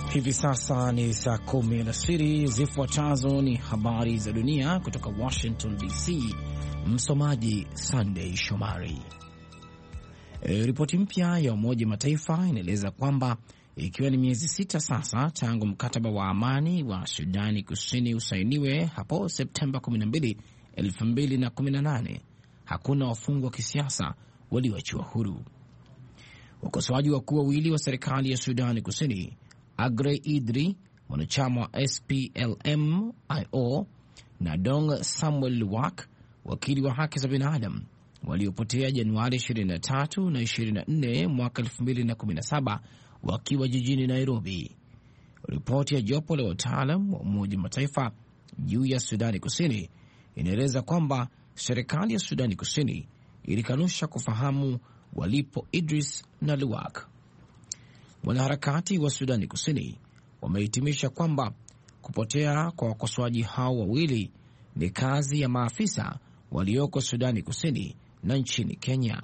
Hivi sasa ni saa 10 alasiri. Zifuatazo ni habari za dunia kutoka Washington DC. Msomaji Sunday Shomari. Ripoti mpya ya Umoja Mataifa inaeleza kwamba ikiwa ni miezi 6 sasa tangu mkataba wa amani wa Sudani Kusini usainiwe hapo Septemba 12, 2018, hakuna wafungwa wa kisiasa walioachiwa huru. Wakosoaji wakuu wawili wa serikali ya Sudani Kusini, Agre Idri, mwanachama wa SPLM-IO, na Dong Samuel Luwak, wakili wa haki za binadamu, waliopotea Januari 23 na 24 mwaka 2017 wakiwa jijini Nairobi. Ripoti ya jopo la wataalam wa Umoja wa Mataifa juu ya Sudani Kusini inaeleza kwamba serikali ya Sudani Kusini ilikanusha kufahamu walipo Idris na Luwak. Wanaharakati wa Sudani Kusini wamehitimisha kwamba kupotea kwa wakosoaji hao wawili ni kazi ya maafisa walioko Sudani Kusini na nchini Kenya.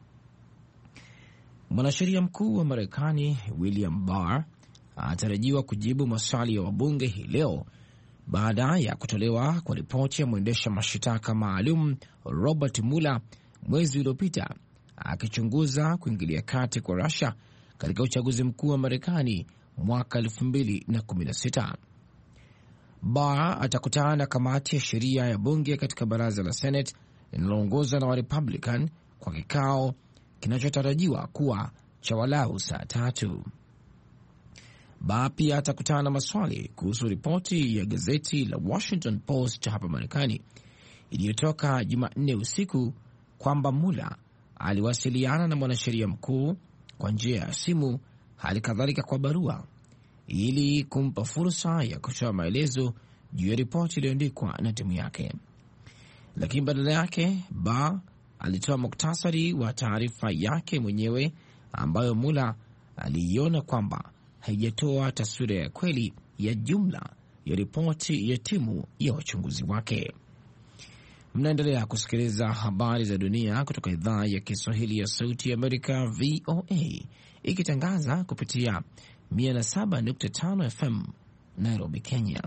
Mwanasheria mkuu wa Marekani William Barr anatarajiwa kujibu maswali ya wabunge hii leo baada ya kutolewa kwa ripoti ya mwendesha mashitaka maalum Robert Mueller mwezi uliopita, akichunguza kuingilia kati kwa Russia katika uchaguzi mkuu wa Marekani mwaka 2016. Barr atakutana na kamati ya sheria ya bunge katika baraza la Senate linaloongozwa na wa Republican kwa kikao kinachotarajiwa kuwa cha walau saa 3. Barr pia atakutana na maswali kuhusu ripoti ya gazeti la Washington Post hapa Marekani iliyotoka Jumanne usiku kwamba Mueller aliwasiliana na mwanasheria mkuu kwa njia ya simu, hali kadhalika kwa barua, ili kumpa fursa ya kutoa maelezo juu ya ripoti iliyoandikwa na timu yake. Lakini badala yake, Barr alitoa muktasari wa taarifa yake mwenyewe ambayo Mueller aliiona kwamba haijatoa taswira ya kweli ya jumla ya ripoti ya timu ya wachunguzi wake. Mnaendelea kusikiliza habari za dunia kutoka idhaa ya Kiswahili ya Sauti ya Amerika, VOA, ikitangaza kupitia 107.5 FM Nairobi, Kenya.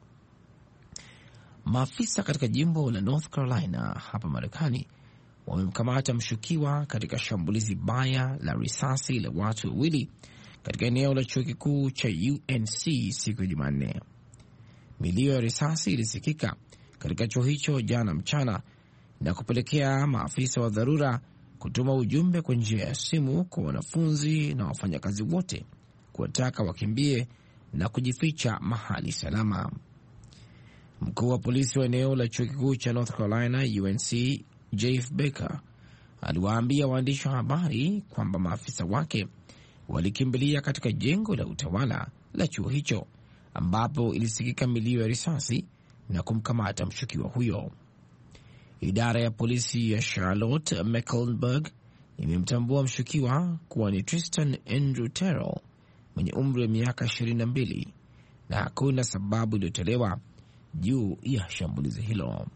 Maafisa katika jimbo la North Carolina hapa Marekani wamemkamata mshukiwa katika shambulizi baya la risasi la watu wawili katika eneo la chuo kikuu cha UNC siku ya Jumanne. Milio ya risasi ilisikika katika chuo hicho jana mchana na kupelekea maafisa wa dharura kutuma ujumbe kwa njia ya simu kwa wanafunzi na wafanyakazi wote kuwataka wakimbie na kujificha mahali salama. Mkuu wa polisi wa eneo la chuo kikuu cha North Carolina UNC, Jeff Baker, aliwaambia waandishi wa habari kwamba maafisa wake walikimbilia katika jengo la utawala la chuo hicho ambapo ilisikika milio ya risasi na kumkamata mshukiwa huyo. Idara ya polisi ya Charlotte Mecklenburg imemtambua mshukiwa kuwa ni Tristan Andrew Terrell mwenye umri wa miaka 22 na hakuna sababu iliyotolewa juu ya shambulizi hilo.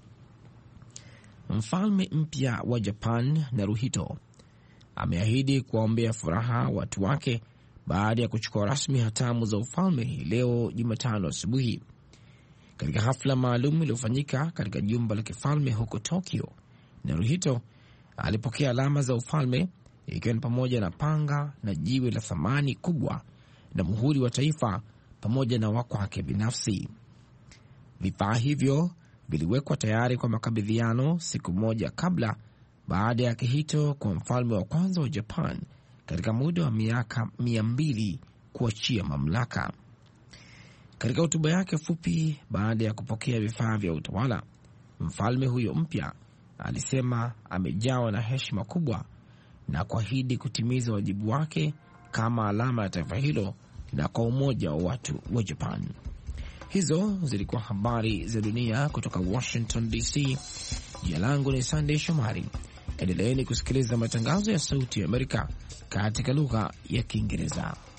Mfalme mpya wa Japan Naruhito ameahidi kuwaombea furaha watu wake baada ya kuchukua rasmi hatamu za ufalme hii leo Jumatano asubuhi. Katika hafla maalum iliyofanyika katika jumba la kifalme huko Tokyo, Naruhito alipokea alama za ufalme, ikiwa ni pamoja na panga na jiwe la thamani kubwa na muhuri wa taifa pamoja na wakwake binafsi. Vifaa hivyo viliwekwa tayari kwa makabidhiano siku moja kabla, baada ya Akihito kwa mfalme wa kwanza wa Japan katika muda wa miaka 200 kuachia mamlaka. Katika hotuba yake fupi baada ya kupokea vifaa vya utawala, mfalme huyo mpya alisema amejawa na heshima kubwa na kuahidi kutimiza wajibu wake kama alama ya taifa hilo na kwa umoja wa watu wa Japan. Hizo zilikuwa habari za dunia kutoka Washington DC. Jina langu ni Sunday Shomari. Endeleeni kusikiliza matangazo ya Sauti ya Amerika katika lugha ya Kiingereza.